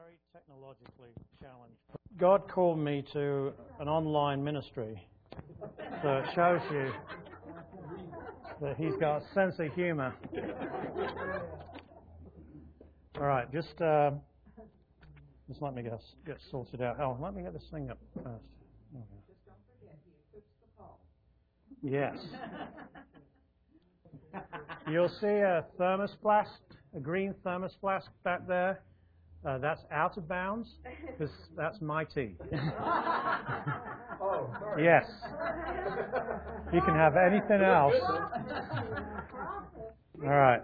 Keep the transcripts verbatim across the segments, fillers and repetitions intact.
very technologically challenged. God called me to an online ministry, so it shows you that He's got a sense of humor. All right, just uh, just let me get get sorted out. Oh, let me get this thing up first. Okay. Just don't forget, He equips the call. Yes. You'll see a thermos flask, a green thermos flask back there. Uh, that's out of bounds because that's my tea. Oh, sorry. Yes. You can have anything else. All right.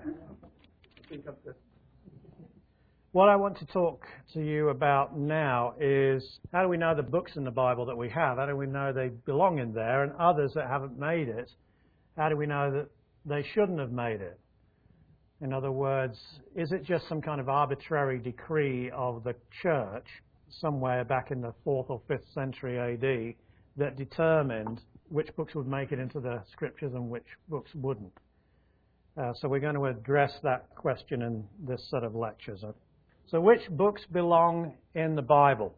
What I want to talk to you about now is how do we know the books in the Bible that we have? How do we know they belong in there? And others that haven't made it, how do we know that they shouldn't have made it? In other words, is it just some kind of arbitrary decree of the church somewhere back in the fourth or fifth century A D that determined which books would make it into the scriptures and which books wouldn't? Uh, so we're going to address that question in this set of lectures. So which books belong in the Bible?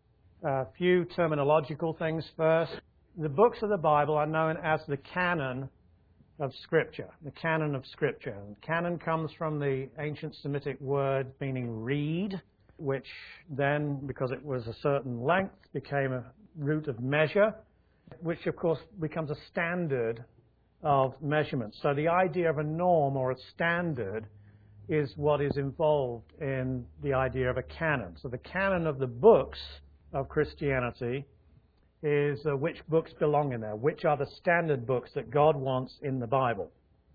A few terminological things first. The books of the Bible are known as the canon of Scripture, the canon of Scripture. And canon comes from the ancient Semitic word meaning reed, which then, because it was a certain length, became a root of measure, which of course becomes a standard of measurement. So the idea of a norm or a standard is what is involved in the idea of a canon. So the canon of the books of Christianity is uh, which books belong in there, which are the standard books that God wants in the Bible.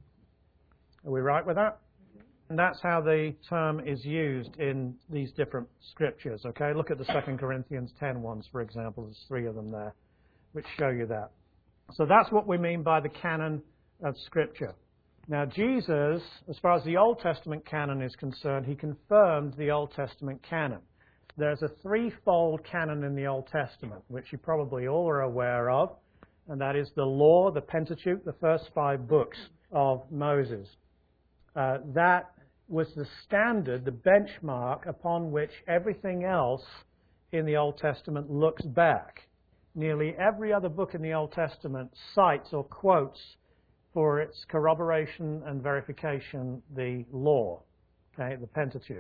Are we right with that? And that's how the term is used in these different scriptures, okay? Look at the Second Corinthians ten ones, for example. There's three of them there, which show you that. So that's what we mean by the canon of Scripture. Now, Jesus, as far as the Old Testament canon is concerned, He confirmed the Old Testament canon. There's a threefold canon in the Old Testament, which you probably all are aware of, and that is the Law, the Pentateuch, the first five books of Moses. Uh, that was the standard, the benchmark upon which everything else in the Old Testament looks back. Nearly every other book in the Old Testament cites or quotes for its corroboration and verification the Law, okay, the Pentateuch.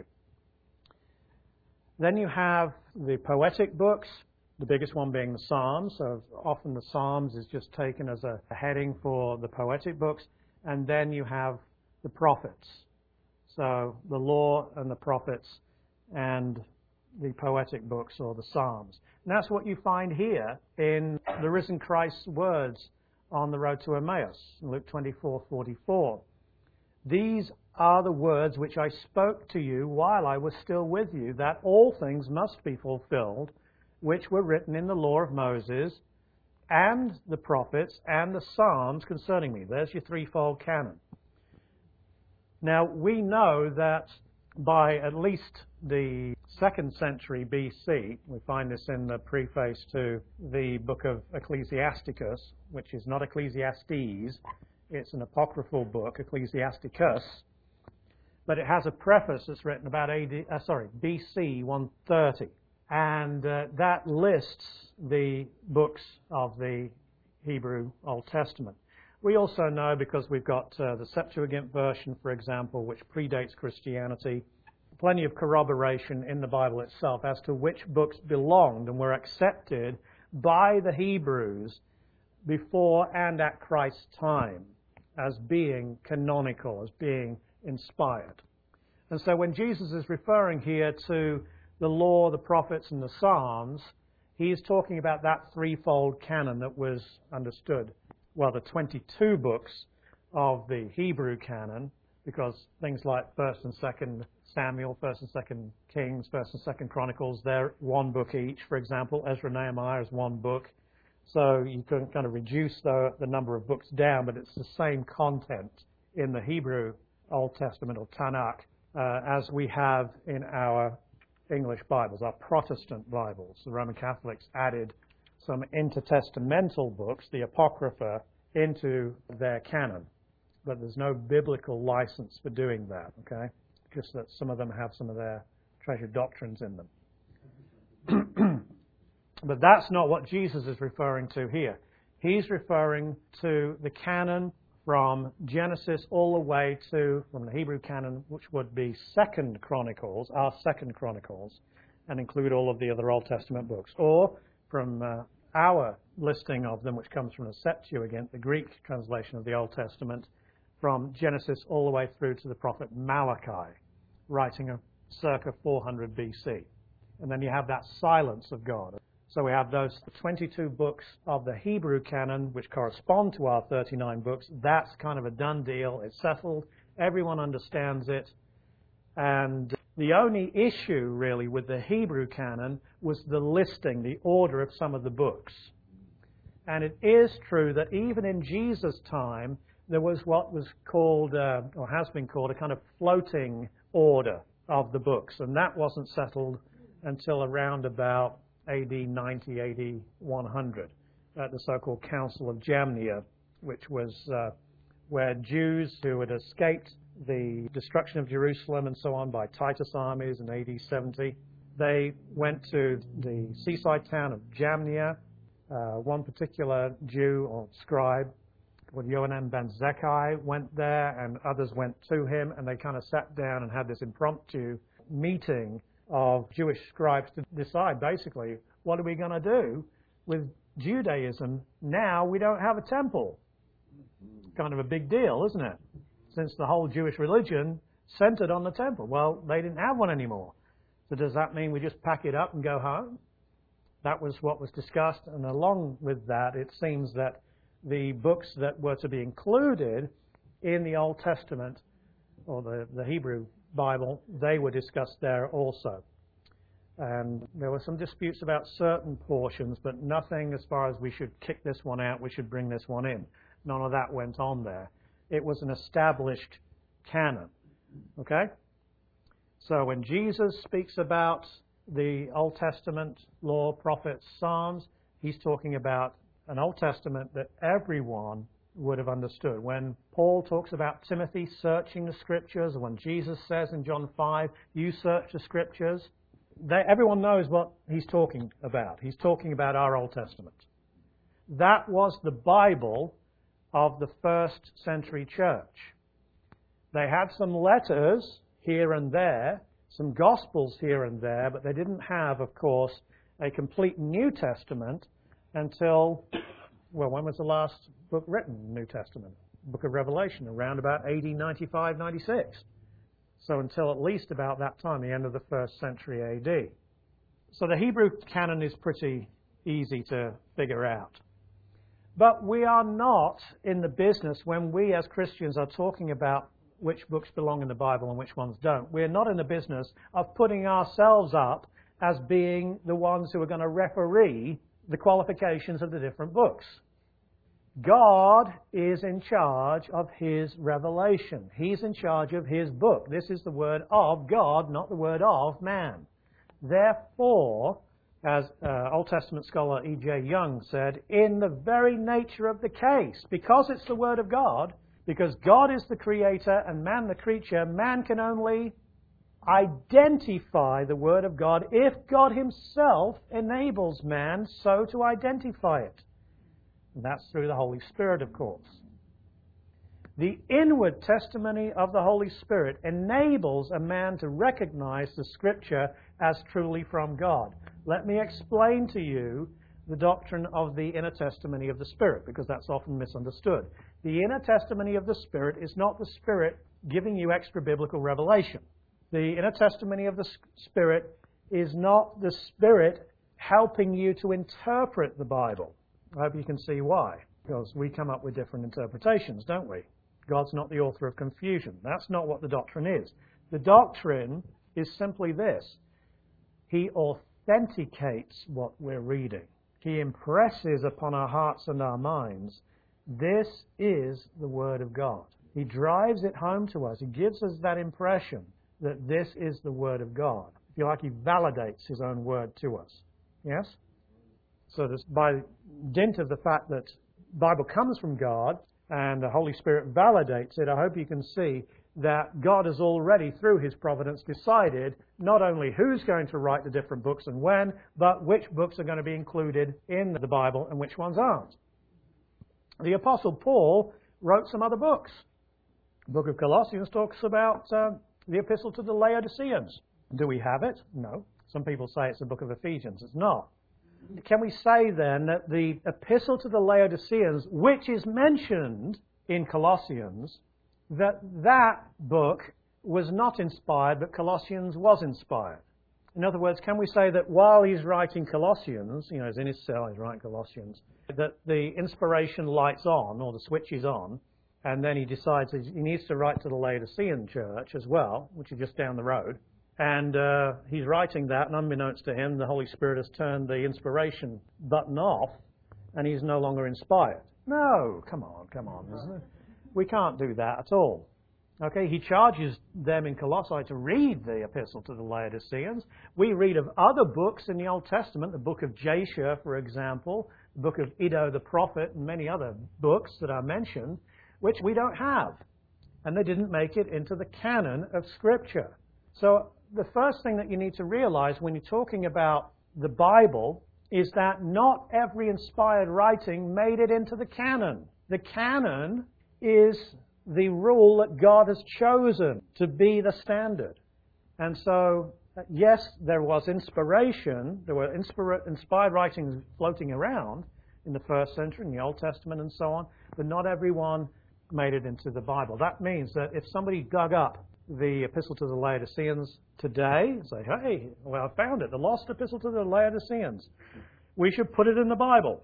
Then you have the poetic books, the biggest one being the Psalms. So often the Psalms is just taken as a heading for the poetic books. And then you have the prophets. So the Law and the prophets and the poetic books or the Psalms. And that's what you find here in the risen Christ's words on the road to Emmaus, Luke twenty-four forty-four. These are the words which I spoke to you while I was still with you, that all things must be fulfilled, which were written in the law of Moses, and the prophets, and the Psalms concerning me. There's your threefold canon. Now, we know that by at least the second century B C, we find this in the preface to the book of Ecclesiasticus, which is not Ecclesiastes, it's an apocryphal book, Ecclesiasticus, but it has a preface that's written about A D, uh, sorry, B C one thirty, and uh, that lists the books of the Hebrew Old Testament. We also know, because we've got uh, the Septuagint version, for example, which predates Christianity, plenty of corroboration in the Bible itself as to which books belonged and were accepted by the Hebrews before and at Christ's time as being canonical, as being inspired. And so when Jesus is referring here to the law, the prophets, and the Psalms, he is talking about that threefold canon that was understood. Well, the twenty-two books of the Hebrew canon, because things like First and Second Samuel, First and Second Kings, First and Second Chronicles, they're one book each. For example, Ezra and Nehemiah is one book. So you can kind of reduce the, the number of books down, but it's the same content in the Hebrew Old Testament or Tanakh uh, as we have in our English Bibles, our Protestant Bibles. The Roman Catholics added some intertestamental books, the Apocrypha, into their canon. But there's no biblical license for doing that, okay? Just that some of them have some of their treasured doctrines in them. But that's not what Jesus is referring to here. He's referring to the canon from Genesis all the way to, from the Hebrew canon, which would be Second Chronicles, our Second Chronicles, and include all of the other Old Testament books. Or from uh, our listing of them, which comes from the Septuagint, the Greek translation of the Old Testament, from Genesis all the way through to the prophet Malachi, writing of circa four hundred B C. And then you have that silence of God. So we have those twenty-two books of the Hebrew canon, which correspond to our thirty-nine books. That's kind of a done deal. It's settled. Everyone understands it. And the only issue, really, with the Hebrew canon was the listing, the order of some of the books. And it is true that even in Jesus' time, there was what was called, uh, or has been called, a kind of floating order of the books. And that wasn't settled until around about A D ninety, A D one hundred, at the so-called Council of Jamnia, which was uh, where Jews who had escaped the destruction of Jerusalem and so on by Titus armies in A D seventy, they went to the seaside town of Jamnia. Uh, one particular Jew or scribe called Yohanan ben Zakkai went there, and others went to him, and they kind of sat down and had this impromptu meeting of Jewish scribes to decide, basically, what are we going to do with Judaism now we don't have a temple? Kind of a big deal, isn't it? Since the whole Jewish religion centered on the temple. Well, they didn't have one anymore. So does that mean we just pack it up and go home? That was what was discussed, and along with that, it seems that the books that were to be included in the Old Testament, or the, the Hebrew Bible, they were discussed there also. And there were some disputes about certain portions, but nothing as far as we should kick this one out, we should bring this one in. None of that went on there. It was an established canon. Okay? So when Jesus speaks about the Old Testament, law, prophets, Psalms, he's talking about an Old Testament that everyone would have understood. When Paul talks about Timothy searching the Scriptures, or when Jesus says in John five, you search the Scriptures, they, everyone knows what he's talking about. He's talking about our Old Testament. That was the Bible of the first century church. They had some letters here and there, some Gospels here and there, but they didn't have, of course, a complete New Testament until, well, when was the last book written in the New Testament? Book of Revelation, around about A D ninety-five, ninety-six. So until at least about that time, the end of the first century A D. So the Hebrew canon is pretty easy to figure out. But we are not in the business, when we as Christians are talking about which books belong in the Bible and which ones don't, we're not in the business of putting ourselves up as being the ones who are going to referee the qualifications of the different books. God is in charge of His revelation. He's in charge of His book. This is the word of God, not the word of man. Therefore, as uh, Old Testament scholar E J Young said, in the very nature of the case, because it's the word of God, because God is the creator and man the creature, man can only identify the word of God if God Himself enables man so to identify it. And that's through the Holy Spirit, of course. The inward testimony of the Holy Spirit enables a man to recognize the Scripture as truly from God. Let me explain to you the doctrine of the inner testimony of the Spirit, because that's often misunderstood. The inner testimony of the Spirit is not the Spirit giving you extra biblical revelation. The inner testimony of the Spirit is not the Spirit helping you to interpret the Bible. I hope you can see why. Because we come up with different interpretations, don't we? God's not the author of confusion. That's not what the doctrine is. The doctrine is simply this. He authenticates what we're reading. He impresses upon our hearts and our minds, this is the Word of God. He drives it home to us. He gives us that impression that this is the Word of God. If you like, He validates His own Word to us. Yes? So this, by dint of the fact that the Bible comes from God and the Holy Spirit validates it, I hope you can see that God has already, through his providence, decided not only who's going to write the different books and when, but which books are going to be included in the Bible and which ones aren't. The Apostle Paul wrote some other books. The book of Colossians talks about uh, the epistle to the Laodiceans. Do we have it? No. Some people say it's the book of Ephesians. It's not. Can we say then that the epistle to the Laodiceans, which is mentioned in Colossians, that that book was not inspired, but Colossians was inspired? In other words, can we say that while he's writing Colossians, you know, he's in his cell, he's writing Colossians, that the inspiration lights on, or the switch is on, and then he decides he needs to write to the Laodicean church as well, which is just down the road, and uh, he's writing that, and unbeknownst to him, the Holy Spirit has turned the inspiration button off, and he's no longer inspired? No, come on, come on, isn't it? We can't do that at all. Okay, he charges them in Colossae to read the epistle to the Laodiceans. We read of other books in the Old Testament, the book of Jasher, for example, the book of Iddo the prophet, and many other books that are mentioned, which we don't have. And they didn't make it into the canon of Scripture. So the first thing that you need to realize when you're talking about the Bible is that not every inspired writing made it into the canon. The canon is the rule that God has chosen to be the standard. And so, yes, there was inspiration, there were inspira- inspired writings floating around in the first century, in the Old Testament and so on, but not everyone made it into the Bible. That means that if somebody dug up the epistle to the Laodiceans today, say, hey, well, I found it, the lost epistle to the Laodiceans, we should put it in the Bible.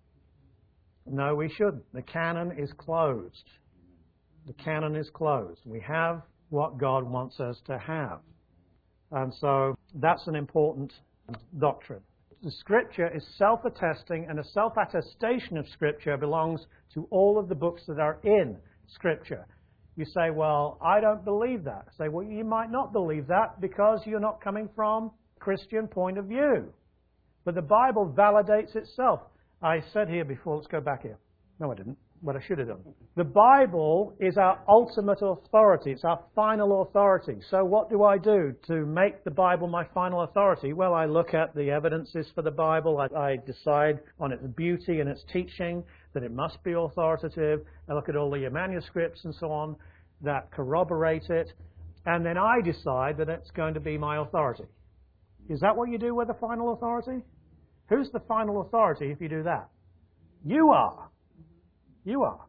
No, we shouldn't. The canon is closed. The canon is closed. We have what God wants us to have. And so that's an important doctrine. The Scripture is self-attesting, and a self-attestation of Scripture belongs to all of the books that are in Scripture. You say, well, I don't believe that. I say, well, you might not believe that because you're not coming from a Christian point of view. But the Bible validates itself. I said here before, let's go back here. No, I didn't. What I should have done. The Bible is our ultimate authority. It's our final authority. So what do I do to make the Bible my final authority? Well, I look at the evidences for the Bible. I, I decide on its beauty and its teaching that it must be authoritative. I look at all the manuscripts and so on that corroborate it. And then I decide that it's going to be my authority. Is that what you do with the final authority? Who's the final authority if you do that? You are. You are.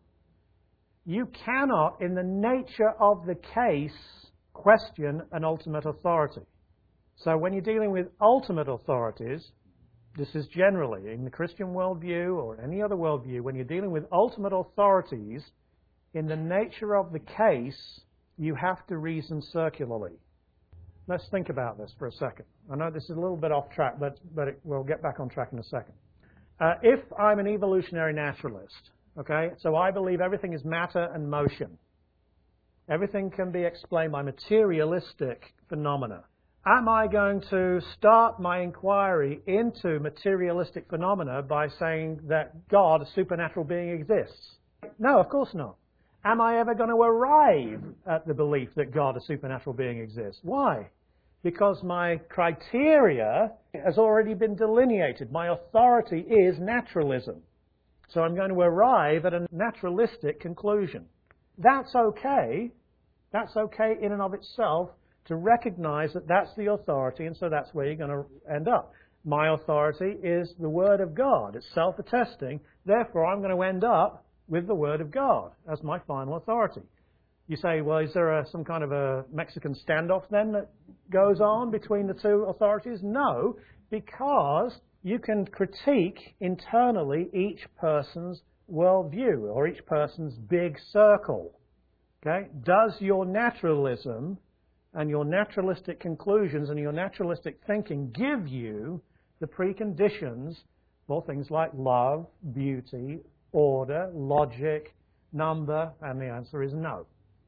You cannot, in the nature of the case, question an ultimate authority. So when you're dealing with ultimate authorities, this is generally in the Christian worldview or any other worldview, when you're dealing with ultimate authorities, in the nature of the case, you have to reason circularly. Let's think about this for a second. I know this is a little bit off track, but, but it, we'll get back on track in a second. Uh, if I'm an evolutionary naturalist, okay, so I believe everything is matter and motion. Everything can be explained by materialistic phenomena. Am I going to start my inquiry into materialistic phenomena by saying that God, a supernatural being, exists? No, of course not. Am I ever going to arrive at the belief that God, a supernatural being, exists? Why? Because my criteria has already been delineated. My authority is naturalism. So I'm going to arrive at a naturalistic conclusion. That's okay. That's okay in and of itself to recognize that that's the authority, and so that's where you're going to end up. My authority is the Word of God. It's self-attesting. Therefore, I'm going to end up with the Word of God as my final authority. You say, well, is there a, some kind of a Mexican standoff then that goes on between the two authorities? No, because you can critique internally each person's worldview or each person's big circle. Okay? Does your naturalism and your naturalistic conclusions and your naturalistic thinking give you the preconditions for things like love, beauty, order, logic, number? And the answer is no.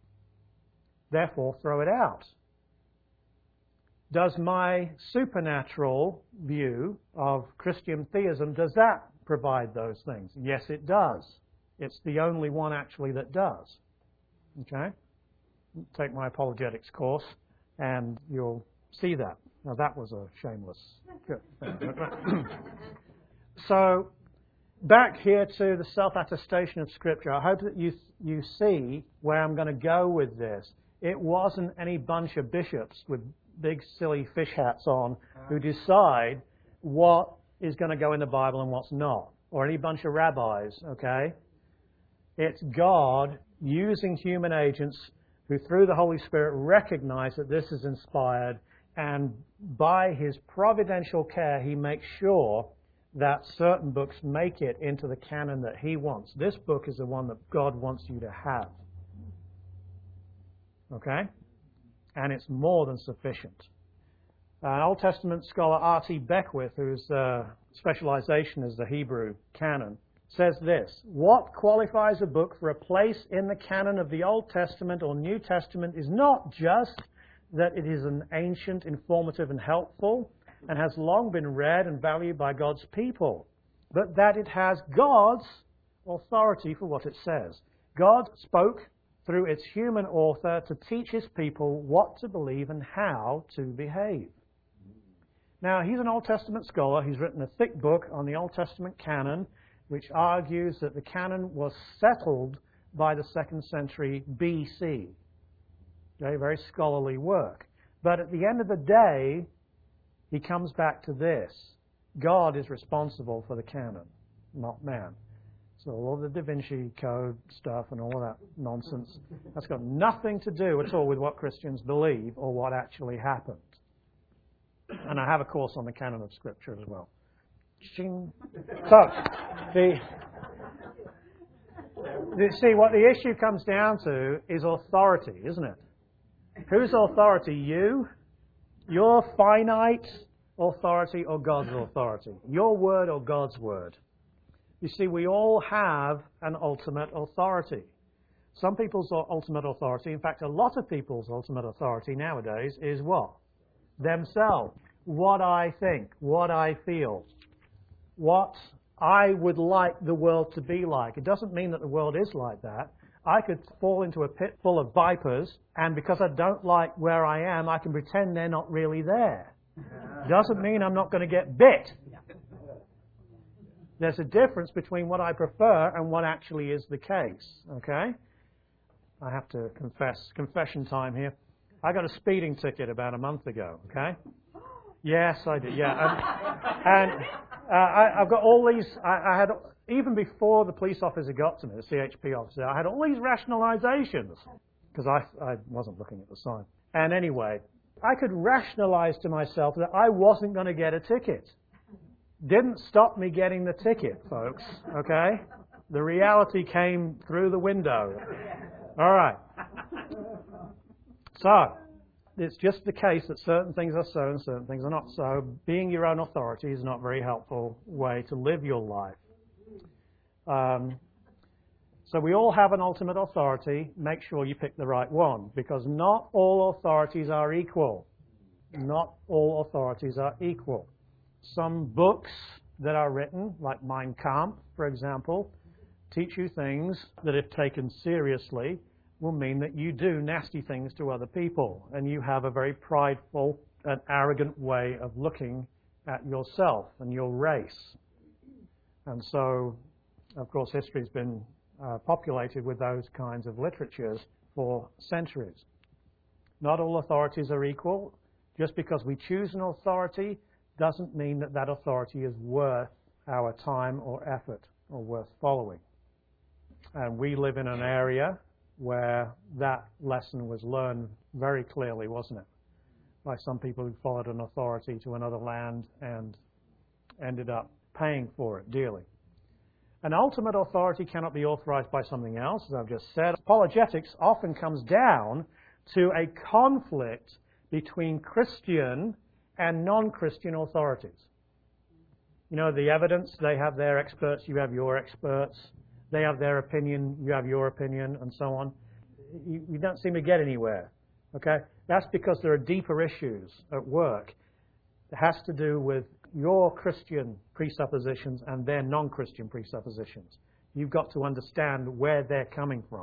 Therefore, throw it out. Does my supernatural view of Christian theism, does that provide those things? Yes, it does. It's the only one actually that does. Okay? take my apologetics course, and you'll see that. Now, that was a shameless good thing. So, back here to the self-attestation of Scripture. I hope that you you see where I'm going to go with this. It wasn't any bunch of bishops with big silly fish hats on who decide what is going to go in the Bible and what's not, or any bunch of rabbis, okay? It's God using human agents who, through the Holy Spirit, recognize that this is inspired, and by His providential care, He makes sure that certain books make it into the canon that He wants. This book is the one that God wants you to have. Okay? And it's more than sufficient. An Old Testament scholar, R T Beckwith, whose uh, specialization is the Hebrew canon, says this: what qualifies a book for a place in the canon of the Old Testament or New Testament is not just that it is an ancient, informative, and helpful, and has long been read and valued by God's people, but that it has God's authority for what it says. God spoke through its human author to teach His people what to believe and how to behave. Now, he's an Old Testament scholar. He's written a thick book on the Old Testament canon, which argues that the canon was settled by the second century B C. Okay, very scholarly work. But at the end of the day, he comes back to this: God is responsible for the canon, not man. So all the Da Vinci Code stuff and all of that nonsense, that's got nothing to do at all with what Christians believe or what actually happened. And I have a course on the canon of Scripture as well. Ching. So, the, the, see, what the issue comes down to is authority, isn't it? Whose authority? You? Your finite authority or God's authority? Your word or God's word? You see, we all have an ultimate authority. Some people's ultimate authority, in fact, a lot of people's ultimate authority nowadays is what? Themselves. What I think, what I feel, what I would like the world to be like. It doesn't mean that the world is like that. I could fall into a pit full of vipers, and because I don't like where I am, I can pretend they're not really there. Doesn't mean I'm not going to get bit. There's a difference between what I prefer and what actually is the case. Okay? I have to confess. Confession time here. I got a speeding ticket about a month ago. Okay? Yes, I did. Yeah, and, and uh, I, I've got all these. I, I had even before the police officer got to me, the C H P officer. I had all these rationalizations because I I wasn't looking at the sign. And anyway, I could rationalize to myself that I wasn't going to get a ticket. Didn't stop me getting the ticket, folks. Okay, the reality came through the window. All right. So, it's just the case that certain things are so and certain things are not so. Being your own authority is not a very helpful way to live your life. Um, so we all have an ultimate authority. Make sure you pick the right one, because not all authorities are equal. Not all authorities are equal. Some books that are written, like Mein Kampf, for example, teach you things that, if taken seriously, will mean that you do nasty things to other people, and you have a very prideful and arrogant way of looking at yourself and your race. And so, of course, history's been uh, populated with those kinds of literatures for centuries. Not all authorities are equal. Just because we choose an authority doesn't mean that that authority is worth our time or effort or worth following. And we live in an area where that lesson was learned very clearly, wasn't it? By some people who followed an authority to another land and ended up paying for it dearly. An ultimate authority cannot be authorized by something else, as I've just said. Apologetics often comes down to a conflict between Christian and non-Christian authorities. You know, the evidence, they have their experts, you have your experts. They have their opinion, you have your opinion, and so on. You, you don't seem to get anywhere. Okay? That's because there are deeper issues at work. It has to do with your Christian presuppositions and their non-Christian presuppositions. You've got to understand where they're coming from.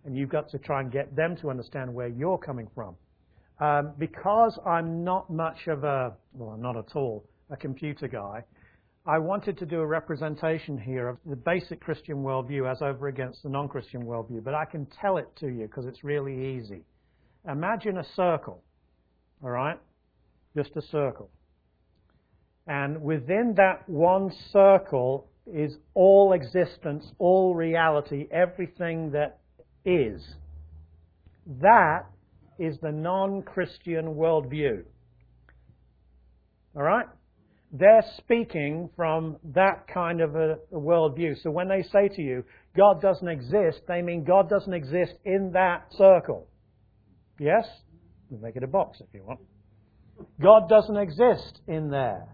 and you've got to try and get them to understand where you're coming from. Um, because I'm not much of a, well, I'm not at all, a computer guy, I wanted to do a representation here of the basic Christian worldview as over against the non-Christian worldview, but I can tell it to you because it's really easy. Imagine a circle, all right? Just a circle. And within that one circle is all existence, all reality, everything that is. That is the non-Christian worldview. All right? They're speaking from that kind of a, a worldview. So when they say to you, God doesn't exist, they mean God doesn't exist in that circle. Yes? You make it a box if you want. God doesn't exist in there.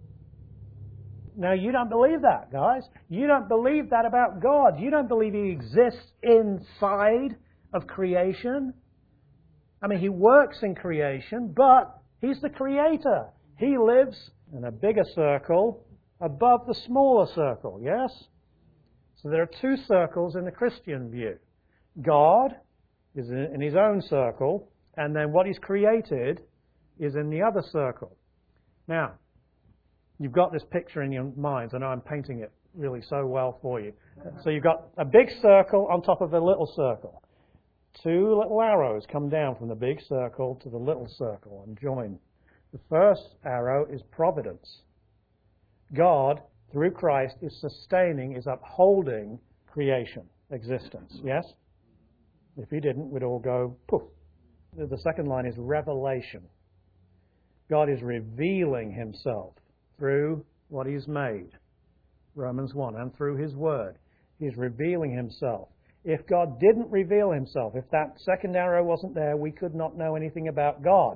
Now, you don't believe that, guys. You don't believe that about God. You don't believe He exists inside of creation. I mean, He works in creation, but He's the Creator. He lives in a bigger circle above the smaller circle, yes? So there are two circles in the Christian view. God is in His own circle, and then what He's created is in the other circle. Now, you've got this picture in your minds. I know I'm painting it really so well for you. So you've got a big circle on top of a little circle. Two little arrows come down from the big circle to the little circle and join. The first arrow is providence. God, through Christ, is sustaining, is upholding creation, existence. Yes? If He didn't, we'd all go poof. The second line is revelation. God is revealing Himself through what He's made, Romans one, and through His Word. He's revealing Himself. If God didn't reveal Himself, if that second arrow wasn't there, we could not know anything about God.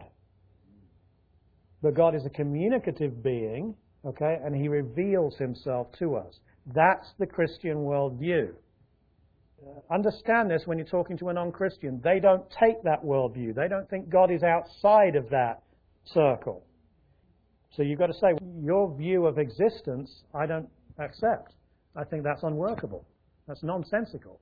But God is a communicative being, okay, and He reveals Himself to us. That's the Christian worldview. Uh, understand this when you're talking to a non-Christian. They don't take that worldview. They don't think God is outside of that circle. So you've got to say, your view of existence, I don't accept. I think that's unworkable. That's nonsensical.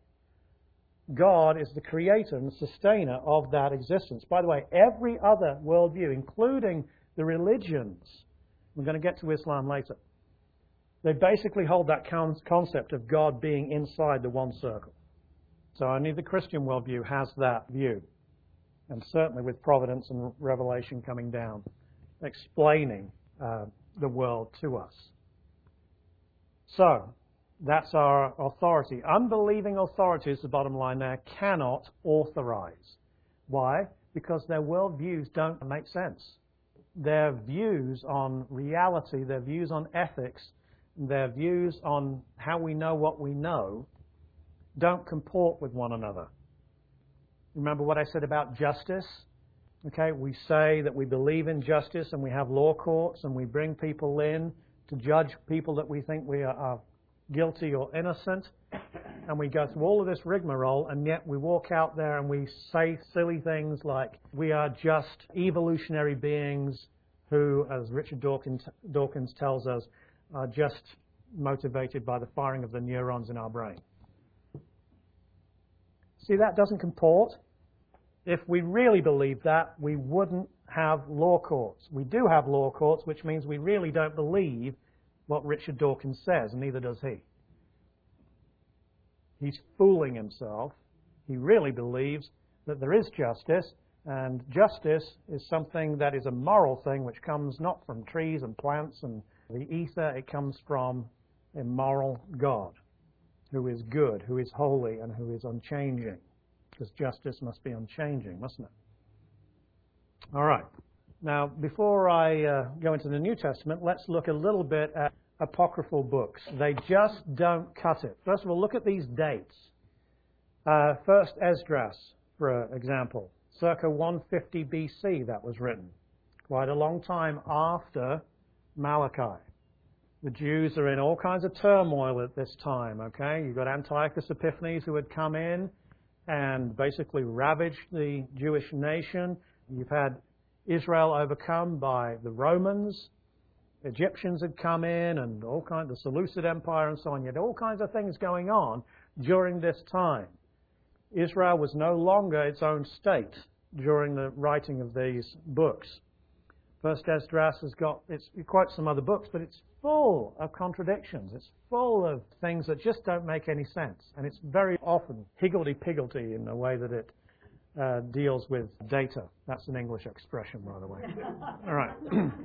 God is the creator and the sustainer of that existence. By the way, every other worldview, including the religions, we're going to get to Islam later, they basically hold that concept of God being inside the one circle. So only the Christian worldview has that view. And certainly with providence and revelation coming down, explaining uh, the world to us. So, that's our authority. Unbelieving authorities, the bottom line there, cannot authorize. Why? Because their worldviews don't make sense. Their views on reality, their views on ethics, their views on how we know what we know don't comport with one another. Remember what I said about justice? Okay, we say that we believe in justice and we have law courts and we bring people in to judge people that we think we are, are guilty or innocent, and we go through all of this rigmarole, and yet we walk out there and we say silly things like we are just evolutionary beings who, as Richard Dawkins, Dawkins tells us, are just motivated by the firing of the neurons in our brain. See, that doesn't comport. If we really believed that, we wouldn't have law courts. We do have law courts, which means we really don't believe what Richard Dawkins says, and neither does he. He's fooling himself. He really believes that there is justice, and justice is something that is a moral thing which comes not from trees and plants and the ether. It comes from a moral God who is good, who is holy, and who is unchanging. Because justice must be unchanging, mustn't it? All right. Now, before I uh, go into the New Testament, let's look a little bit at apocryphal books. They just don't cut it. First of all, look at these dates. Uh, first Esdras, for example, circa one fifty B C that was written. Quite a long time after Malachi. The Jews are in all kinds of turmoil at this time, okay? You've got Antiochus Epiphanes who had come in and basically ravaged the Jewish nation. You've had Israel overcome by the Romans. Egyptians had come in and all kinds of the Seleucid Empire and so on. You had all kinds of things going on during this time. Israel was no longer its own state during the writing of these books. First Esdras has got, it's, it quotes some other books, but it's full of contradictions. It's full of things that just don't make any sense. And it's very often higgledy-piggledy in the way that it uh, deals with data. That's an English expression, by the way. All right.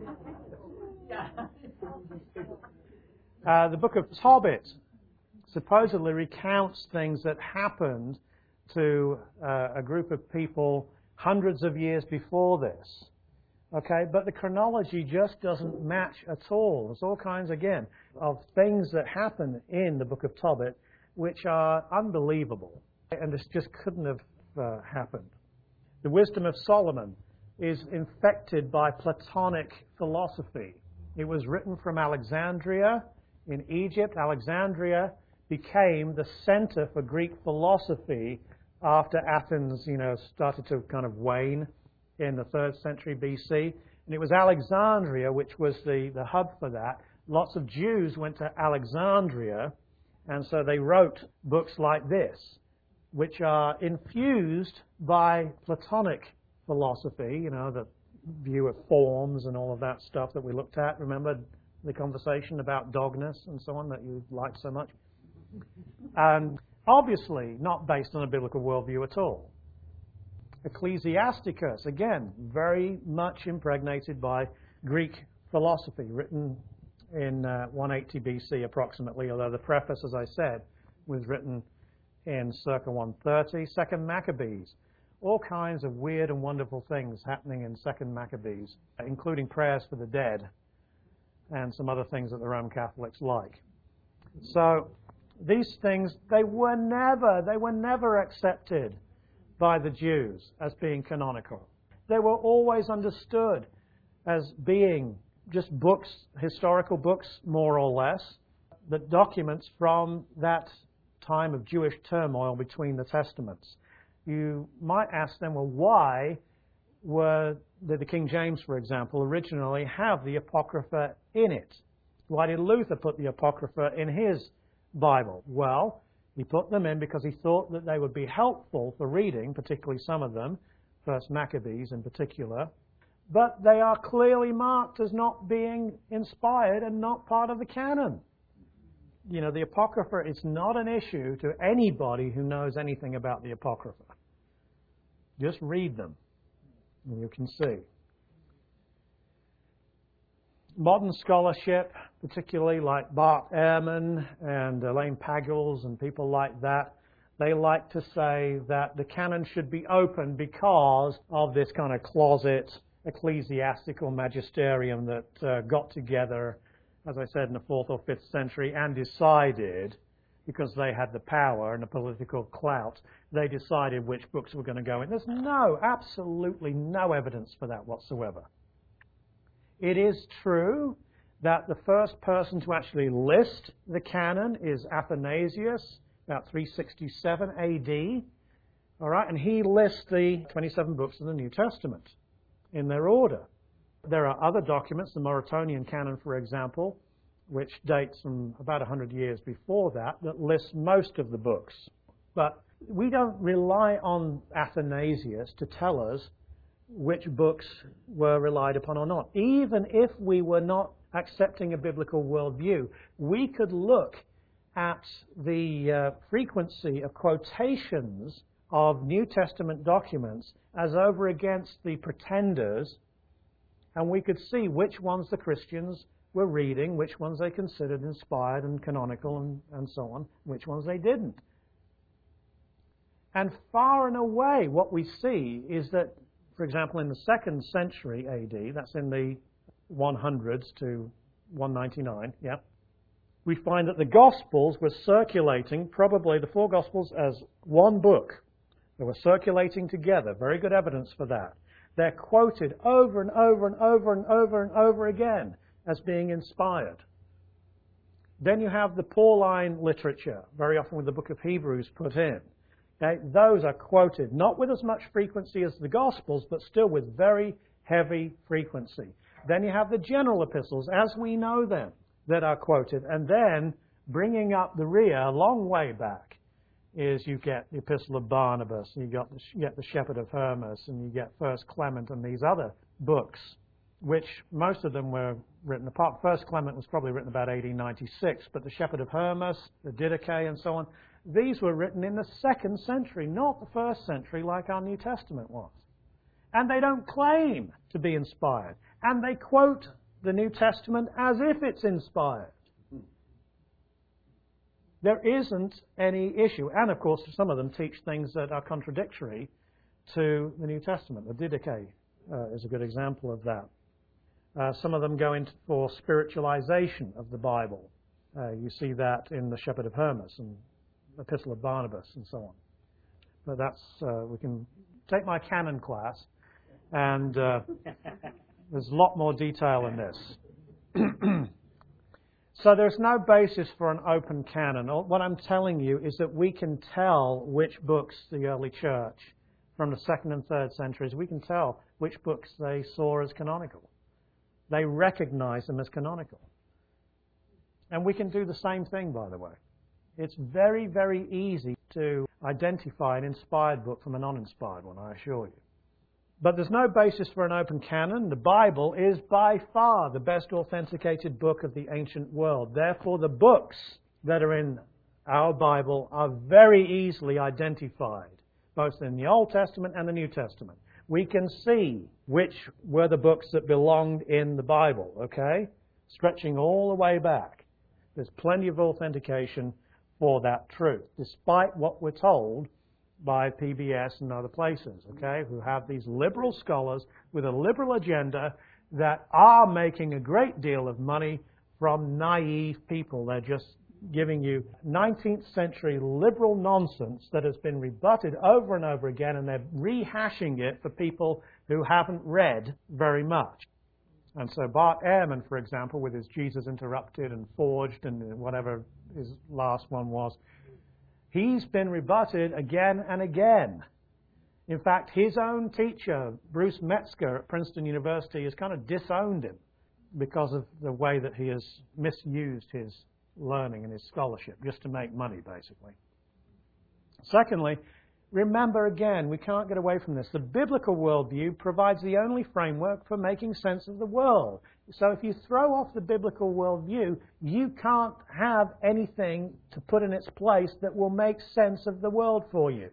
uh, the book of Tobit supposedly recounts things that happened to uh, a group of people hundreds of years before this. Okay, but the chronology just doesn't match at all. There's all kinds, again, of things that happen in the book of Tobit which are unbelievable. And this just couldn't have uh, happened. The Wisdom of Solomon is infected by Platonic philosophy. It was written from Alexandria in Egypt. Alexandria became the center for Greek philosophy after Athens, you know, started to kind of wane in the third century B C. And it was Alexandria which was the, the hub for that. Lots of Jews went to Alexandria, and so they wrote books like this, which are infused by Platonic philosophy, you know, the view of forms and all of that stuff that we looked at. Remember the conversation about dogness and so on that you liked so much? And obviously not based on a biblical worldview at all. Ecclesiasticus, again, very much impregnated by Greek philosophy, written in uh, one eighty B C approximately, although the preface, as I said, was written in circa one thirty. Second Maccabees, all kinds of weird and wonderful things happening in Second Maccabees, including prayers for the dead and some other things that the Roman Catholics like. So these things, they were never, they were never accepted by the Jews as being canonical. They were always understood as being just books, historical books, more or less, that documents from that time of Jewish turmoil between the Testaments. You might ask them, well, why were, did the King James, for example, originally have the Apocrypha in it? Why did Luther put the Apocrypha in his Bible? Well, he put them in because he thought that they would be helpful for reading, particularly some of them, First Maccabees in particular, but they are clearly marked as not being inspired and not part of the canon. You know, the Apocrypha is not an issue to anybody who knows anything about the Apocrypha. Just read them, and you can see. Modern scholarship, particularly like Bart Ehrman and Elaine Pagels and people like that, they like to say that the canon should be open because of this kind of closet ecclesiastical magisterium that uh, got together, as I said, in the fourth or fifth century and decided, because they had the power and the political clout, they decided which books were going to go in. There's no, absolutely no evidence for that whatsoever. It is true that the first person to actually list the canon is Athanasius, about three sixty-seven A D. All right, and he lists the twenty-seven books of the New Testament in their order. There are other documents, the Mauritanian canon, for example, which dates from about one hundred years before that, that lists most of the books. But we don't rely on Athanasius to tell us which books were relied upon or not. Even if we were not accepting a biblical worldview, we could look at the uh, frequency of quotations of New Testament documents as over against the pretenders, and we could see which ones the Christians were reading, which ones they considered inspired and canonical, and, and so on, which ones they didn't. And far and away, what we see is that, for example, in the second century A D, that's in the hundreds to one ninety-nine, yeah, we find that the Gospels were circulating, probably the four Gospels, as one book. They were circulating together. Very good evidence for that. They're quoted over and over and over and over and over again as being inspired. Then you have the Pauline literature, very often with the book of Hebrews put in. Okay? Those are quoted, not with as much frequency as the Gospels, but still with very heavy frequency. Then you have the general epistles, as we know them, that are quoted. And then, bringing up the rear a long way back, is you get the Epistle of Barnabas, and you got the, you get the Shepherd of Hermas, and you get First Clement and these other books, which most of them were written apart. First Clement was probably written about eighteen ninety-six, but the Shepherd of Hermas, the Didache, and so on, these were written in the second century, not the first century like our New Testament was. And they don't claim to be inspired. And they quote the New Testament as if it's inspired. There isn't any issue. And, of course, some of them teach things that are contradictory to the New Testament. The Didache uh, is a good example of that. Uh, some of them go in for spiritualization of the Bible. Uh, you see that in the Shepherd of Hermas and the Epistle of Barnabas and so on. But that's, uh, we can take my canon class, and uh, there's a lot more detail in this. So there's no basis for an open canon. What I'm telling you is that we can tell which books the early church from the second and third centuries, we can tell which books they saw as canonical. They recognize them as canonical. And we can do the same thing, by the way. It's very, very easy to identify an inspired book from a non-inspired one, I assure you. But there's no basis for an open canon. The Bible is by far the best authenticated book of the ancient world. Therefore, the books that are in our Bible are very easily identified, both in the Old Testament and the New Testament. We can see which were the books that belonged in the Bible, okay? Stretching all the way back. There's plenty of authentication for that truth, despite what we're told by P B S and other places, okay, who have these liberal scholars with a liberal agenda that are making a great deal of money from naive people. They're just giving you nineteenth century liberal nonsense that has been rebutted over and over again, and they're rehashing it for people who haven't read very much. And so Bart Ehrman, for example, with his Jesus Interrupted and Forged and whatever his last one was, he's been rebutted again and again. In fact, his own teacher, Bruce Metzger at Princeton University, has kind of disowned him because of the way that he has misused his learning and his scholarship just to make money, basically. Secondly, remember again, we can't get away from this. The biblical worldview provides the only framework for making sense of the world. So if you throw off the biblical worldview, you can't have anything to put in its place that will make sense of the world for you.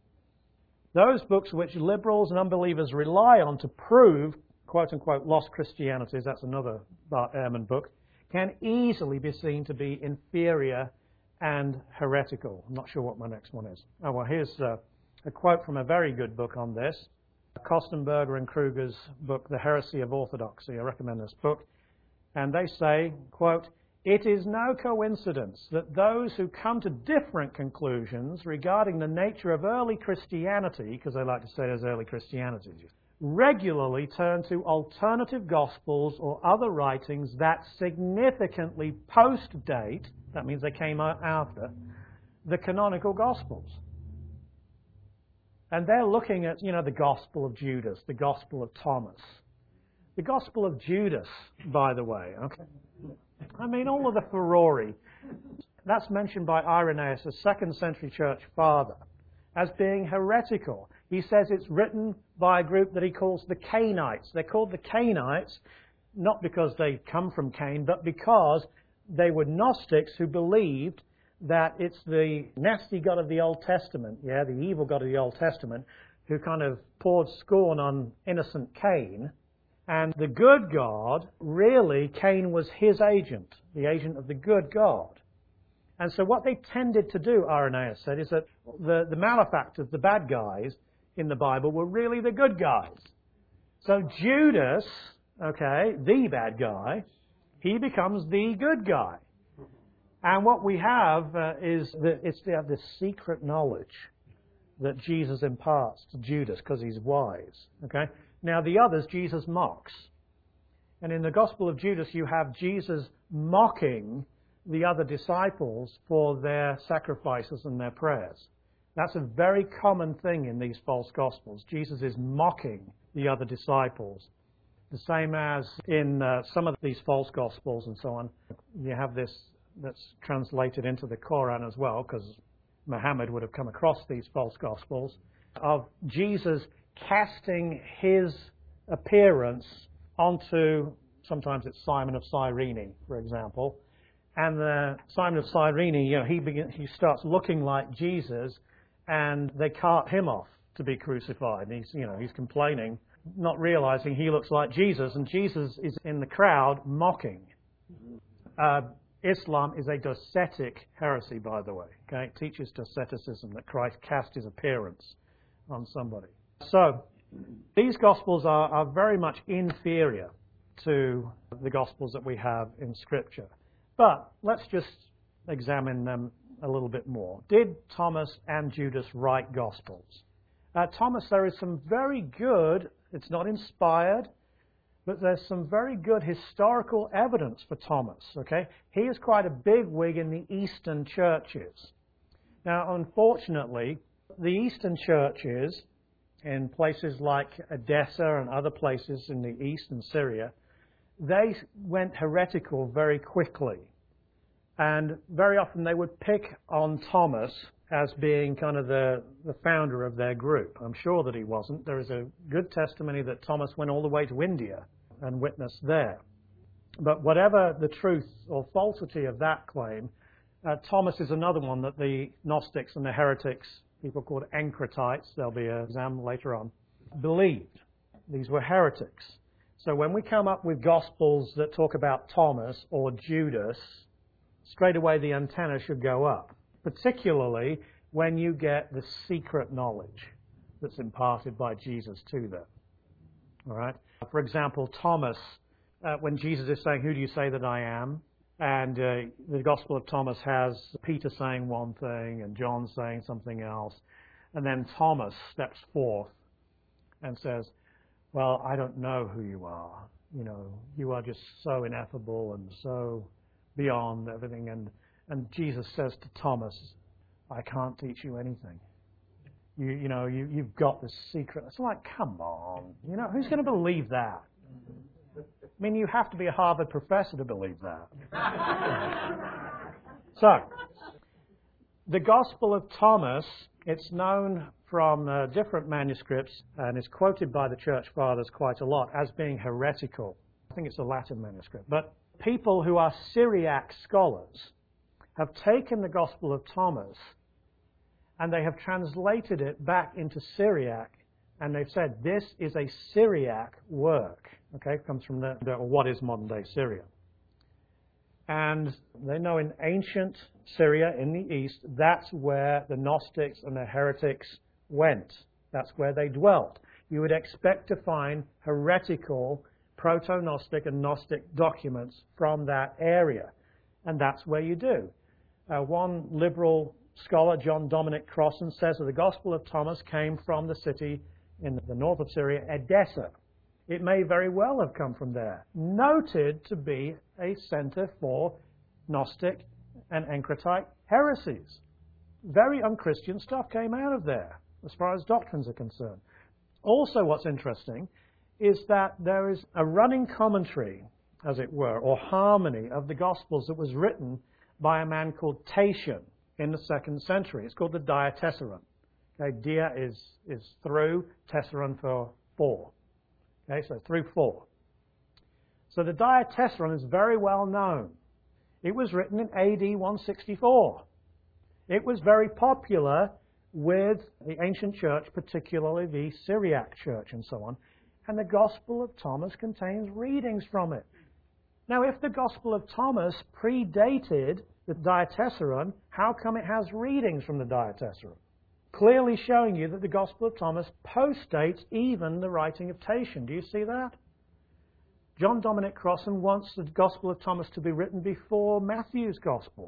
Those books which liberals and unbelievers rely on to prove, quote-unquote, lost Christianities, that's another Bart Ehrman book, can easily be seen to be inferior and heretical. I'm not sure what my next one is. Oh, well, here's uh, a quote from a very good book on this. Kostenberger and Kruger's book, The Heresy of Orthodoxy. I recommend this book. And they say, quote, "It is no coincidence that those who come to different conclusions regarding the nature of early Christianity," because they like to say there's early Christianity, "regularly turn to alternative gospels or other writings that significantly post-date," that means they came out after, "the canonical gospels." And they're looking at, you know, the Gospel of Judas, the Gospel of Thomas. The Gospel of Judas, by the way, okay? I mean, all of the furore. That's mentioned by Irenaeus, a second century church father, as being heretical. He says it's written by a group that he calls the Cainites. They're called the Cainites not because they come from Cain, but because they were Gnostics who believed that it's the nasty God of the Old Testament, yeah, the evil God of the Old Testament, who kind of poured scorn on innocent Cain. And the good God, really, Cain was his agent, the agent of the good God. And so what they tended to do, Irenaeus said, is that the, the malefactors, the bad guys in the Bible, were really the good guys. So Judas, okay, the bad guy, he becomes the good guy. And what we have uh, is that it's they have this secret knowledge that Jesus imparts to Judas because he's wise. Okay. Now the others Jesus mocks, and in the Gospel of Judas you have Jesus mocking the other disciples for their sacrifices and their prayers. That's a very common thing in these false Gospels. Jesus is mocking the other disciples. The same as in uh, some of these false Gospels and so on. You have this that's translated into the Quran as well, because Muhammad would have come across these false gospels, of Jesus casting his appearance onto, sometimes it's Simon of Cyrene, for example, and the Simon of Cyrene, you know, he begin, he starts looking like Jesus, and they cart him off to be crucified. And he's, you know, he's complaining, not realizing he looks like Jesus, and Jesus is in the crowd mocking. Uh, Islam is a docetic heresy, by the way. Okay, it teaches doceticism, that Christ cast his appearance on somebody. So these Gospels are, are very much inferior to the Gospels that we have in Scripture. But let's just examine them a little bit more. Did Thomas and Judas write Gospels? Uh, Thomas, there is some very good, it's not inspired, but there's some very good historical evidence for Thomas, okay? He is quite a bigwig in the Eastern churches. Now, unfortunately, the Eastern churches in places like Edessa and other places in the east and Syria, they went heretical very quickly. And very often they would pick on Thomas as being kind of the, the founder of their group. I'm sure that he wasn't. There is a good testimony that Thomas went all the way to India and witnessed there. But whatever the truth or falsity of that claim, uh, Thomas is another one that the Gnostics and the heretics, people called Encratites, there'll be an exam later on, believed. These were heretics. So when we come up with Gospels that talk about Thomas or Judas, straight away the antenna should go up, particularly when you get the secret knowledge that's imparted by Jesus to them. All right? For example, Thomas, uh, when Jesus is saying, "Who do you say that I am?" And uh, the Gospel of Thomas has Peter saying one thing and John saying something else. And then Thomas steps forth and says, "Well, I don't know who you are. You know, you are just so ineffable and so beyond everything." And, and Jesus says to Thomas, "I can't teach you anything. You, you know, you, you've got this secret." It's like, come on. You know, who's going to believe that? I mean, you have to be a Harvard professor to believe that. So, the Gospel of Thomas, it's known from uh, different manuscripts and is quoted by the Church Fathers quite a lot as being heretical. I think it's a Latin manuscript. But people who are Syriac scholars have taken the Gospel of Thomas and they have translated it back into Syriac, and they've said this is a Syriac work. Okay, it comes from the, the what is modern-day Syria. And they know in ancient Syria in the east, that's where the Gnostics and the heretics went. That's where they dwelt. You would expect to find heretical, proto-Gnostic and Gnostic documents from that area. And that's where you do. Uh, one liberal scholar, John Dominic Crossan, says that the Gospel of Thomas came from the city in the north of Syria, Edessa. It may very well have come from there. Noted to be a center for Gnostic and Encratite heresies. Very unchristian stuff came out of there, as far as doctrines are concerned. Also, what's interesting is that there is a running commentary, as it were, or harmony of the Gospels that was written by a man called Tatian in the second century. It's called the Diatessaron. Okay, dia is, is through, tesseron for four. Okay, so through four. So the Diatessaron is very well known. It was written in A D one sixty-four. It was very popular with the ancient church, particularly the Syriac church and so on. And the Gospel of Thomas contains readings from it. Now, if the Gospel of Thomas predated the Diatessaron, how come it has readings from the Diatessaron? Clearly showing you that the Gospel of Thomas postdates even the writing of Tatian. Do you see that? John Dominic Crossan wants the Gospel of Thomas to be written before Matthew's Gospel.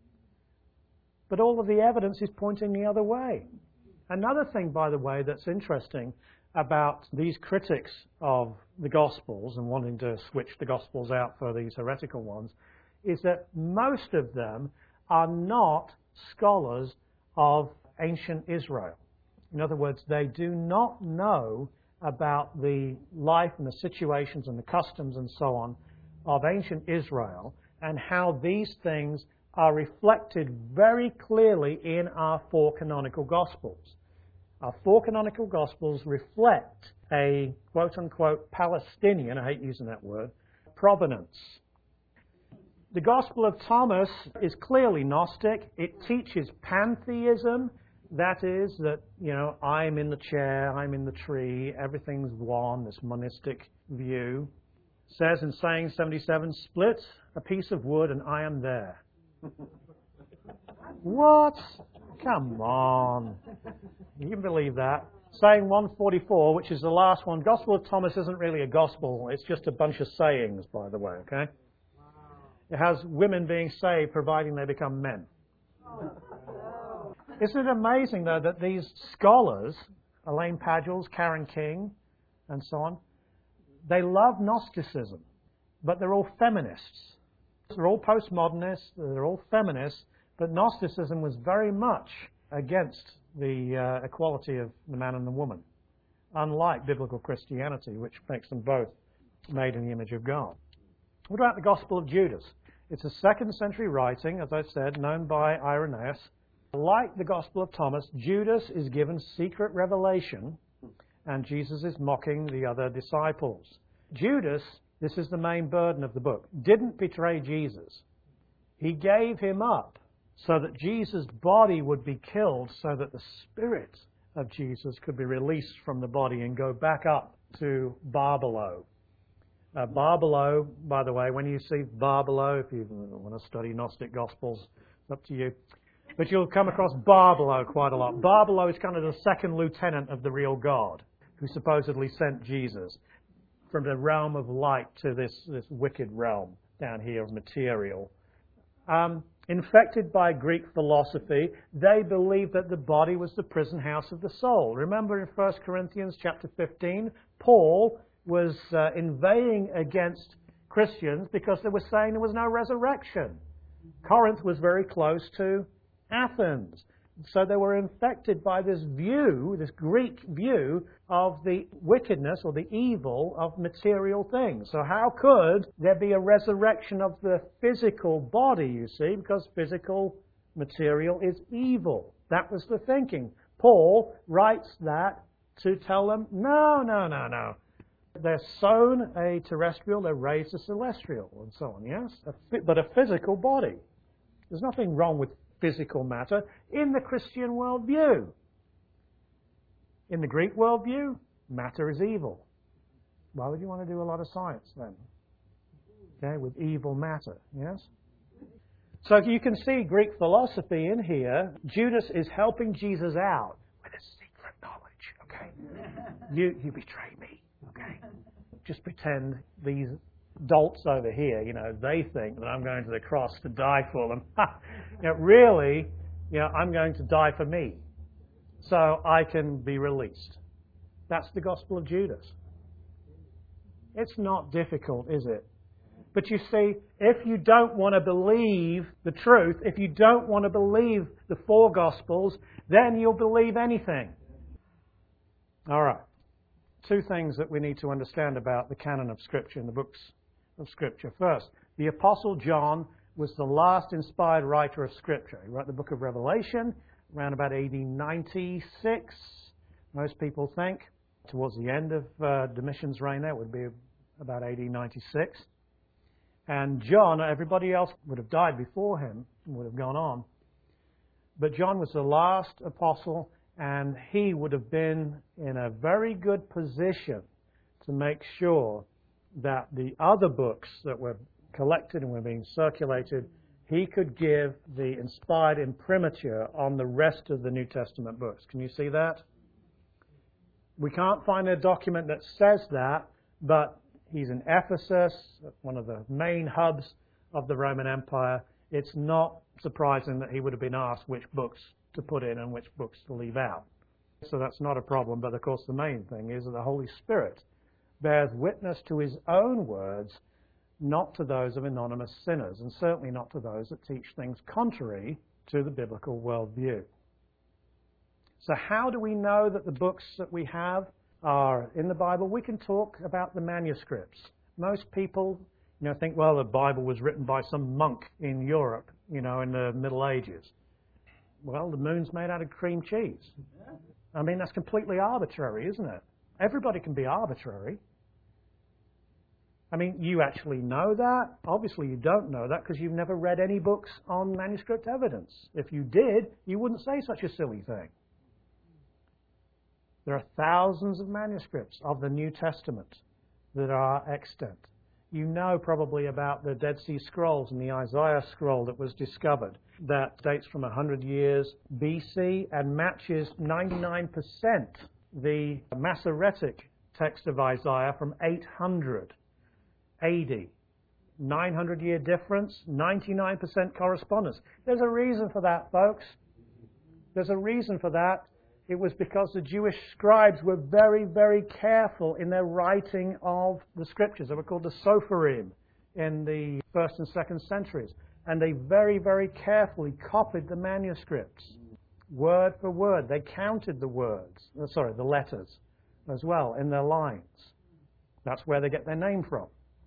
But all of the evidence is pointing the other way. Another thing, by the way, that's interesting about these critics of the Gospels and wanting to switch the Gospels out for these heretical ones is that most of them are not scholars of ancient Israel. In other words, they do not know about the life and the situations and the customs and so on of ancient Israel and how these things are reflected very clearly in our four canonical Gospels. Our four canonical Gospels reflect a quote-unquote Palestinian, I hate using that word, provenance. The Gospel of Thomas is clearly Gnostic. It teaches pantheism. That is, that, you know, I'm in the chair, I'm in the tree, everything's one, this monistic view. It says in Saying seventy-seven, split a piece of wood and I am there. What? Come on. You can believe that. Saying one forty-four, which is the last one. Gospel of Thomas isn't really a gospel. It's just a bunch of sayings, by the way, okay? It has women being saved providing they become men. Isn't it amazing, though, that these scholars, Elaine Padgels, Karen King, and so on, they love Gnosticism, but they're all feminists. They're all postmodernists, they're all feminists, but Gnosticism was very much against the uh, equality of the man and the woman, unlike biblical Christianity, which makes them both made in the image of God. What about the Gospel of Judas? It's a second century writing, as I said, known by Irenaeus. Like the Gospel of Thomas, Judas is given secret revelation, and Jesus is mocking the other disciples. Judas, this is the main burden of the book, didn't betray Jesus. He gave him up so that Jesus' body would be killed, so that the spirit of Jesus could be released from the body and go back up to Barbelo. Uh, Barbelo, by the way, when you see Barbelo, if you want to study Gnostic Gospels, it's up to you. But you'll come across Barbelo quite a lot. Barbelo is kind of the second lieutenant of the real God, who supposedly sent Jesus from the realm of light to this, this wicked realm down here of material. Um, infected by Greek philosophy, they believed that the body was the prison house of the soul. Remember in First Corinthians chapter fifteen, Paul was uh, inveighing against Christians because they were saying there was no resurrection. Corinth was very close to Athens. So they were infected by this view, this Greek view of the wickedness or the evil of material things. So how could there be a resurrection of the physical body, you see, because physical material is evil. That was the thinking. Paul writes that to tell them, no, no, no, no. They're sown a terrestrial, they're raised a celestial, and so on, yes? A, but a physical body. There's nothing wrong with physical matter in the Christian worldview. In the Greek worldview, matter is evil. Why would you want to do a lot of science then? Okay, with evil matter, yes? So you can see Greek philosophy in here. Judas is helping Jesus out with a secret knowledge, okay? You, you betray me, okay? Just pretend these dolts over here, you know, they think that I'm going to the cross to die for them. You know, really, you know, I'm going to die for me so I can be released. That's the Gospel of Judas. It's not difficult, is it? But you see, if you don't want to believe the truth, if you don't want to believe the four Gospels, then you'll believe anything. All right. Two things that we need to understand about the canon of Scripture and the books of Scripture. First, the Apostle John was the last inspired writer of Scripture. He wrote the book of Revelation around about A D ninety-six, most people think. Towards the end of uh, Domitian's reign, that would be about A D ninety-six. And John, everybody else would have died before him, would have gone on. But John was the last apostle, and he would have been in a very good position to make sure that the other books that were collected and were being circulated, he could give the inspired imprimatur on the rest of the New Testament books. Can you see that? We can't find a document that says that, but he's in Ephesus, one of the main hubs of the Roman Empire. It's not surprising that he would have been asked which books to put in and which books to leave out. So that's not a problem, but of course the main thing is that the Holy Spirit bears witness to his own words, not to those of anonymous sinners, and certainly not to those that teach things contrary to the biblical worldview. So how do we know that the books that we have are in the Bible? We can talk about the manuscripts. Most people, you know, think, well, the Bible was written by some monk in Europe. you know, in the Middle Ages. Well, the moon's made out of cream cheese. I mean, that's completely arbitrary, isn't it? Everybody can be arbitrary. I mean, you actually know that. Obviously, you don't know that because you've never read any books on manuscript evidence. If you did, you wouldn't say such a silly thing. There are thousands of manuscripts of the New Testament that are extant. You know probably about the Dead Sea Scrolls and the Isaiah scroll that was discovered that dates from one hundred years B C and matches ninety-nine percent the Masoretic text of Isaiah from eight hundred A D. nine hundred year difference, ninety-nine percent correspondence. There's a reason for that, folks. There's a reason for that. It was because the Jewish scribes were very, very careful in their writing of the scriptures. They were called the Sopharim in the first and second centuries. And they very, very carefully copied the manuscripts, word for word. They counted the words, uh, sorry, the letters as well in their lines. That's where they get their name from.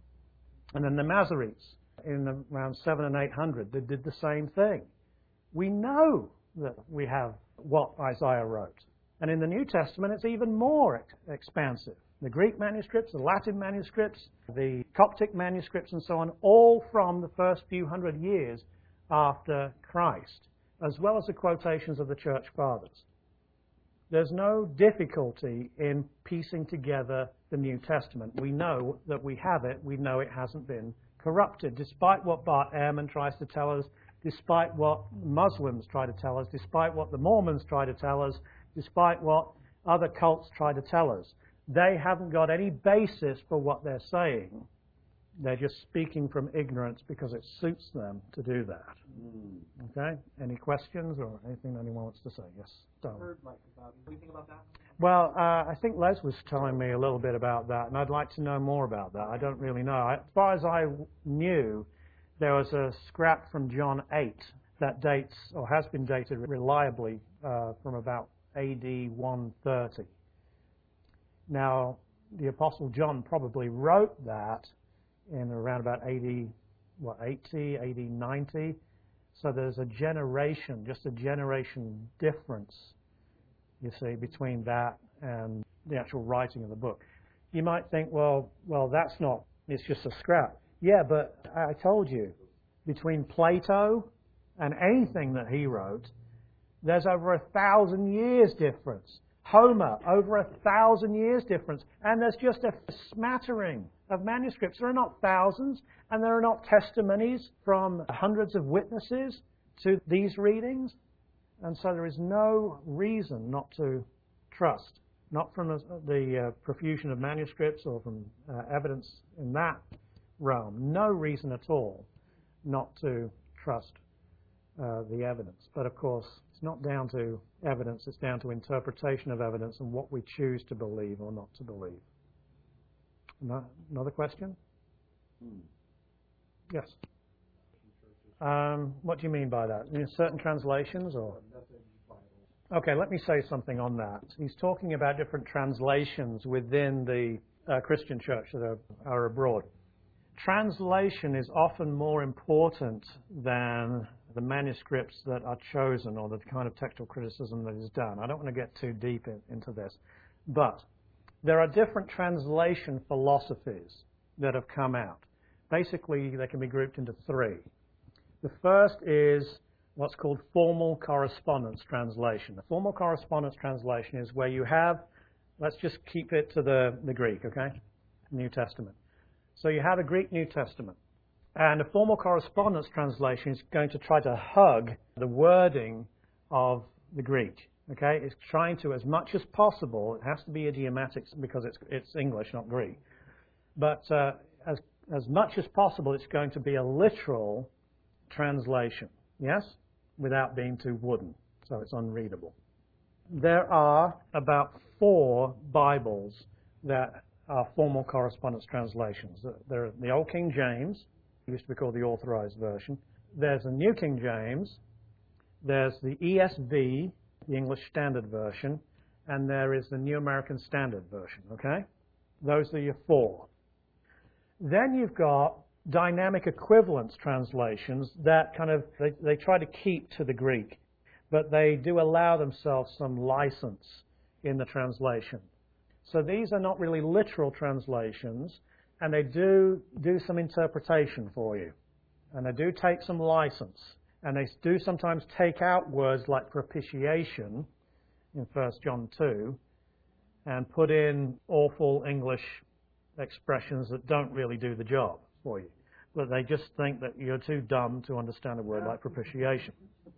And then the Masoretes in around seven and eight hundred, they did the same thing. We know that we have what Isaiah wrote. And in the New Testament, it's even more ex- expansive. The Greek manuscripts, the Latin manuscripts, the Coptic manuscripts, and so on, all from the first few hundred years after Christ, as well as the quotations of the Church Fathers. There's no difficulty in piecing together the New Testament. We know that we have it. We know it hasn't been corrupted, despite what Bart Ehrman tries to tell us, despite what Muslims try to tell us, despite what the Mormons try to tell us, despite what other cults try to tell us. They haven't got any basis for what they're saying. They're just speaking from ignorance because it suits them to do that. Mm. Okay? Any questions or anything anyone wants to say? Yes, Darwin. I've heard like about. What do you think about that? Well, uh, I think Les was telling me a little bit about that, and I'd like to know more about that. I don't really know. I, as far as I knew, there was a scrap from John eight that dates, or has been dated reliably, uh, from about A D one thirty. Now, the Apostle John probably wrote that in around about A D, what, eighty, A D ninety. So there's a generation, just a generation difference, you see, between that and the actual writing of the book. You might think, well, well, that's not, it's just a scrap. Yeah, but I told you, between Plato and anything that he wrote, there's over a thousand years difference. Homer, over a thousand years difference. And there's just a smattering of manuscripts. There are not thousands, and there are not testimonies from hundreds of witnesses to these readings. And so there is no reason not to trust, not from the uh, profusion of manuscripts or from uh, evidence in that realm. No reason at all not to trust uh, the evidence. But of course, it's not down to evidence, it's down to interpretation of evidence and what we choose to believe or not to believe. No, another question? Hmm. Yes. Um, what do you mean by that? In certain translations or? Okay, let me say something on that. He's talking about different translations within the uh, Christian church that are, are abroad. Translation is often more important than the manuscripts that are chosen or the kind of textual criticism that is done. I don't want to get too deep in, into this. But there are different translation philosophies that have come out. Basically, they can be grouped into three. The first is what's called formal correspondence translation. The formal correspondence translation is where you have, let's just keep it to the, the Greek, okay? New Testament. So you have a Greek New Testament. And a formal correspondence translation is going to try to hug the wording of the Greek. Okay? It's trying to, as much as possible, it has to be idiomatic because it's, it's English, not Greek. But uh, as, as much as possible, it's going to be a literal translation. Yes? Without being too wooden. So it's unreadable. There are about four Bibles that are formal correspondence translations. There are the Old King James, used to be called the Authorized Version. There's the New King James. There's the E S V, the English Standard Version. And there is the New American Standard Version, okay? Those are your four. Then you've got dynamic equivalence translations that kind of, they, they try to keep to the Greek, but they do allow themselves some license in the translation. So these are not really literal translations, and they do do some interpretation for you. And they do take some license. And they do sometimes take out words like propitiation in First John two and put in awful English expressions that don't really do the job for you. But they just think that you're too dumb to understand a word like propitiation.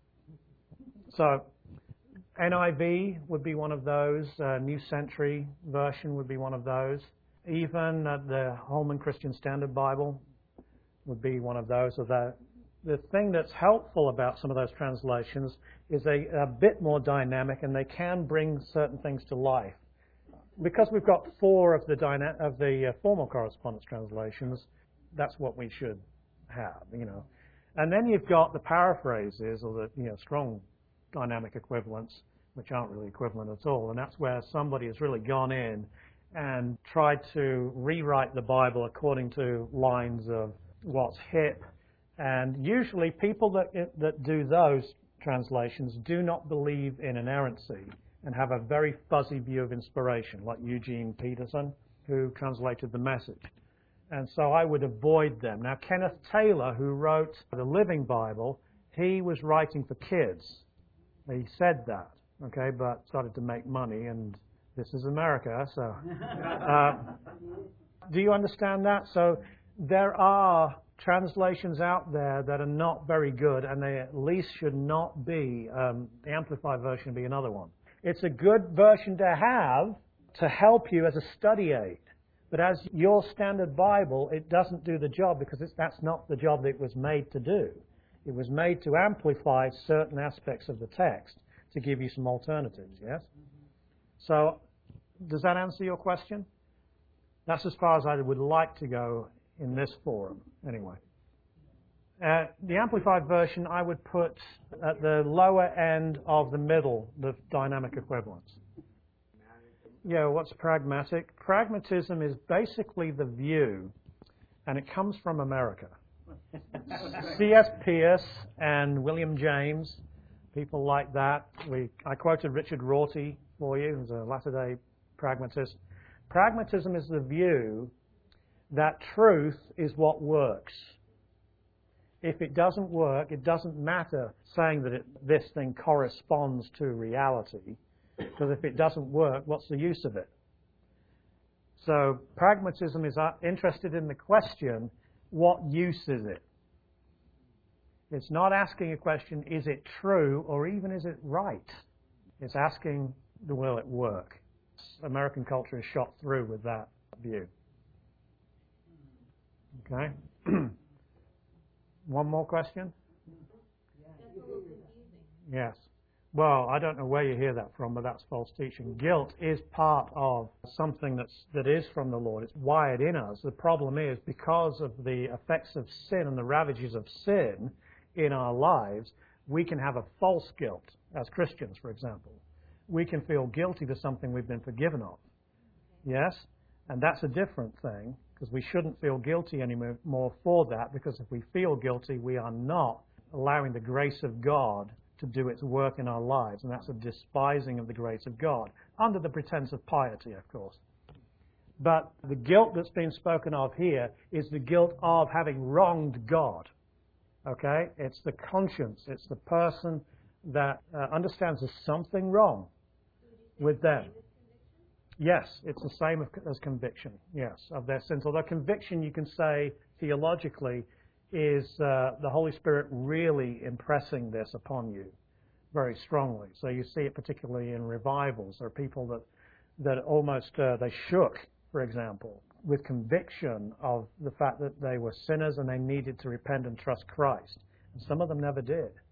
So N I V would be one of those. Uh, New Century Version would be one of those. Even uh, the Holman Christian Standard Bible would be one of those. So the, the thing that's helpful about some of those translations is they are a bit more dynamic, and they can bring certain things to life. Because we've got four of the, dyna- of the uh, formal correspondence translations, that's what we should have, you know. And then you've got the paraphrases, or the you know strong dynamic equivalents, which aren't really equivalent at all. And that's where somebody has really gone in and tried to rewrite the Bible according to lines of what's hip. And usually people that that do those translations do not believe in inerrancy and have a very fuzzy view of inspiration, like Eugene Peterson, who translated the Message. And so I would avoid them. Now, Kenneth Taylor, who wrote the Living Bible, he was writing for kids. He said that, okay, but started to make money, and this is America, so. Uh, do you understand that? So there are translations out there that are not very good, and they at least should not be, um, the Amplified version would be another one. It's a good version to have to help you as a study aid. But as your standard Bible, it doesn't do the job, because it's, that's not the job that it was made to do. It was made to amplify certain aspects of the text to give you some alternatives, yes? So, does that answer your question? That's as far as I would like to go in this forum, anyway. Uh, the Amplified version I would put at the lower end of the middle, the dynamic equivalence. Yeah, what's pragmatic? Pragmatism is basically the view, and it comes from America. C S Pierce and William James, people like that. We, I quoted Richard Rorty for you, who's a Latter-day pragmatist. Pragmatism is the view that truth is what works. If it doesn't work, it doesn't matter saying that it, this thing corresponds to reality, because if it doesn't work, what's the use of it? So pragmatism is interested in the question, what use is it? It's not asking a question, is it true, or even is it right? It's asking, will it work? American culture is shot through with that view. Okay? One more question? Yes. Well, I don't know where you hear that from, but that's false teaching. Guilt is part of something that's, that is from the Lord. It's wired in us. The problem is, because of the effects of sin and the ravages of sin in our lives, we can have a false guilt as Christians, for example. We can feel guilty for something we've been forgiven of. Yes? And that's a different thing, because we shouldn't feel guilty anymore for that, because if we feel guilty, we are not allowing the grace of God to do its work in our lives, and that's a despising of the grace of God, under the pretense of piety, of course. But the guilt that's been spoken of here is the guilt of having wronged God. Okay? It's the conscience, it's the person that uh, understands there's something wrong with them. Yes, it's the same as conviction, yes, of their sins. Although conviction, you can say, theologically, is uh, the Holy Spirit really impressing this upon you very strongly. So you see it particularly in revivals. There are people that, that almost, uh, they shook, for example, with conviction of the fact that they were sinners and they needed to repent and trust Christ. And some of them never did.